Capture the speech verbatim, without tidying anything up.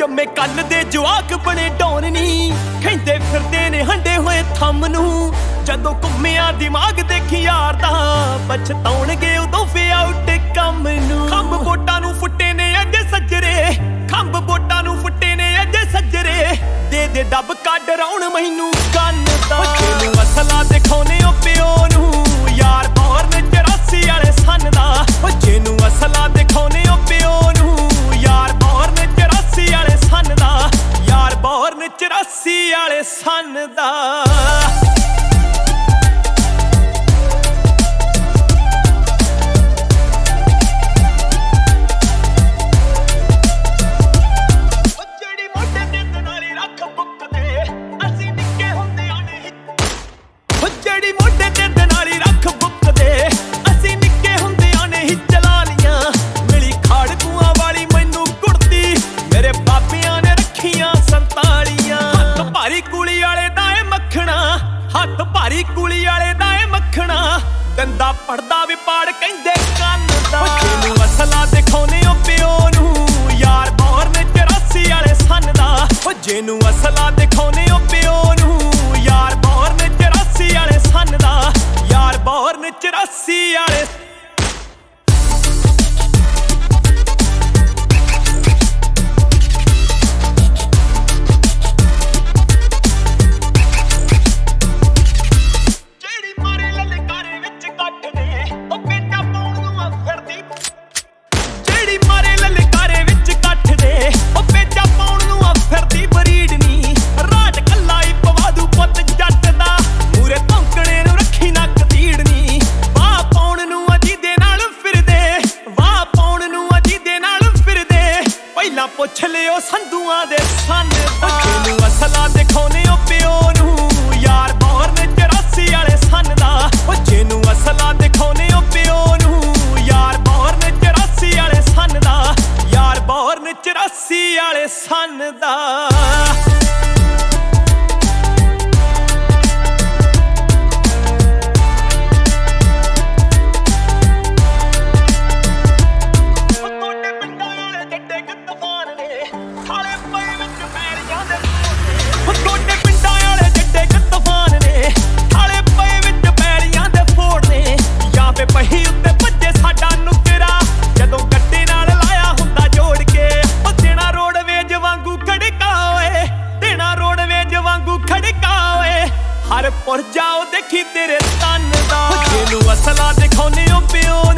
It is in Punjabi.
ਜੰਮੇ ਕੱਲ ਦੇ ਜਵਾਕ ਬਣੇ ਡੌਨ ਨੀ, ਕਹਿੰਦੇ ਫਿਰਦੇ ਨੇ ਹੰਡੇ ਹੋਏ ਥੰਮ ਨੂੰ। ਜਦੋਂ ਘੁੰਮਿਆ ਦਿਮਾਗ ਦੇਖੀ ਯਾਰ ਦਾ, ਪਛਤਾਉਣਗੇ ਉਦੋਂ ਫੇ ਆਊਟ ਕੰਮ ਨੂੰ। ਖੰਭ ਵੋਟਾਂ ਨੂੰ ਫੁੱਟੇ ਨੇ ਅੱਜ ਸੱਜਰੇ, ਖੰਭ ਵੋਟਾਂ ਨੂੰ ਫੁੱਟੇ ਨੇ ਅੱਜ ਸੱਜਰੇ। ਦੇ ਦੇ ਡੱਬ ਕੱਢ ਰੌਣ ਮੈਨੂੰ ਕੰਨ ਦਾ, ਤੈਨੂੰ ਅਸਲਾ ਦਿਖਾਉਣੇ ਓ ਪਿਓ ਨੂੰ ਯਾਰ ਬੌਰਨ ਚੁਰਾਸੀ ਵਾਲੇ ਸੰਨ ਦਾ। ਜਿਹਨੂੰ ਅਸਲਾ ਦਿਖਾਉਣੇ ਓ ਪਿਓ ਨੂੰ ਯਾਰ ਬੌਰਨ ਚੁਰਾਸੀ ਵਾਲੇ ਸੰਨ ਦਾ, ਯਾਰ ਬੌਰਨ ਚੁਰਾਸੀ ਵਾਲੇ ਸੰਨ ਦਾ। ਜਿਹੜੀ ਮੋਢੇ ਤੇ ਦਨਾਲੀ ਰੱਖ ਬੁੱਕਦੇ, ਅਸੀਂ ਨਿੱਕੇ ਹੁੰਦਿਆਂ ਨੇ ਹੀ ਚਲਾ ਲੀਆਂ। ਮਿਲੀ ਖਾੜਕੂਆਂ ਵਾਲੀ ਮੈਨੂੰ ਕੁੜਤੀ, ਮੇਰੇ ਬਾਬਿਆਂ ਨੇ ਰੱਖੀਆਂ ਸੰਤਾਲੀਆਂ। ਹੱਥ ਭਾਰੀ ਕੁਲੀ ਵਾਲੇ ਦਾ ਏ ਮੱਖਣਾ, ਹੱਥ ਭਾਰੀ ਕੁਲੀ ਵਾਲੇ ਦਾ ਏ ਮੱਖਣਾ। ਗੰਦਾ ਪੜਦਾ ਵਿਪਾੜ ਕਹਿੰਦੇ ਕੰਨ ਦਾ, ਜਿਹਨੂੰ ਅਸਲਾ ਦਿਖਾਉਣੇ ਓ ਪਿਓ ਨੂੰ ਯਾਰ ਬੌਰਨ ਚੁਰਾਸੀ ਵਾਲੇ ਸੰਨ ਦਾ। ਜਿਹਨੂੰ ਅਸਲਾ ਦਿਖਾਉਣੇ ਓ ਪਿਓ ਨੂੰ ਯਾਰ ਬੌਰਨ ਚੁਰਾਸੀ ਵਾਲੇ ਸੰਨ ਦਾ, ਯਾਰ ਬੌਰਨ ਚੁਰਾਸੀ ਵਾਲੇ। ਜਿਹੜੀ ਮਾਰੇ ਲਲਕਾਰੇ ਵਿੱਚ ਕੱਟ ਦੇ ਉਹ ਪੇਟਾ ਪਾਉਣ ਨੂੰ ਆ ਫਿਰਦੀ। ਜਿਹੜੀ ਮਾਰੇ ਲਲਕਾਰੇ ਵਿੱਚ ਕੱਟ ਦੇ ਉਹ ਪੇਟਾ ਪਾਉਣ ਨੂੰ ਆ ਫਿਰਦੀ ਬਰੀਡ ਨੀ। ਰਾਟ ਕੱਲਾ ਹੀ ਪਵਾ ਦੂ ਪੁੱਤ ਜੱਟ ਦਾ, ਮੂਰੇ ਭੌਂਕਣੇ ਨੂੰ ਰੱਖੀ ਨੱਕ ਤੀੜਨੀ। ਵਾਹ ਪਾਉਣ ਨੂੰ ਅਜੀ ਦੇ ਨਾਲ ਫਿਰਦੇ, ਵਾਹ ਪਾਉਣ ਨੂੰ ਅਜੀ ਦੇ ਨਾਲ ਫਿਰਦੇ। ਪਹਿਲਾਂ ਪੁੱਛ ਲਿਓ ਸੰਧੂਆਂ ਦੇ ਸੰਨ ਦਾ, ਜਿਹਨੂੰ ਅਸਲਾ ਦਿਖਾਉਣੇ ਓ ਪਿਓ ਨੂੰ ਯਾਰ ਬੌਰਨ ਚੁਰਾਸੀ ਵਾਲੇ ਸੰਨ ਦਾ। ਜਿਹਨੂੰ ਅਸਲਾ ਦਿਖਾਉਣੇ ਓ ਪਿਓ ਨੂੰ ਯਾਰ ਬੌਰਨ ਚੁਰਾਸੀ ਵਾਲੇ ਸੰਨ ਦਾ, ਯਾਰ ਬੌਰਨ ਚੁਰਾਸੀ ਵਾਲੇ ਸੰਨ ਦਾ। ਪਹੀ ਉੱਤੇ ਭੱਜੇ ਸਾਡਾ ਨੁਕਰਾ, ਜਦੋਂ ਗੱਡੇ ਨਾਲ ਲਾਇਆ ਹੁੰਦਾ ਜੋੜ ਕੇ। ਉਹ ਦੇਣਾ ਰੋਡਵੇਜ ਵਾਂਗੂ ਖੜਕਾ ਓਏ, ਦੇਣਾ ਰੋਡਵੇਜ ਵਾਂਗੂ ਖੜਕਾ ਓਏ। ਹਰ ਪੁਰ ਜਾਓ ਦੇਖੀ ਤੇਰੇ ਤਨ ਦਾ, ਜਿਹਨੂੰ ਅਸਲਾ ਦਿਖਾਉਣੇ ਓ ਪਿਓ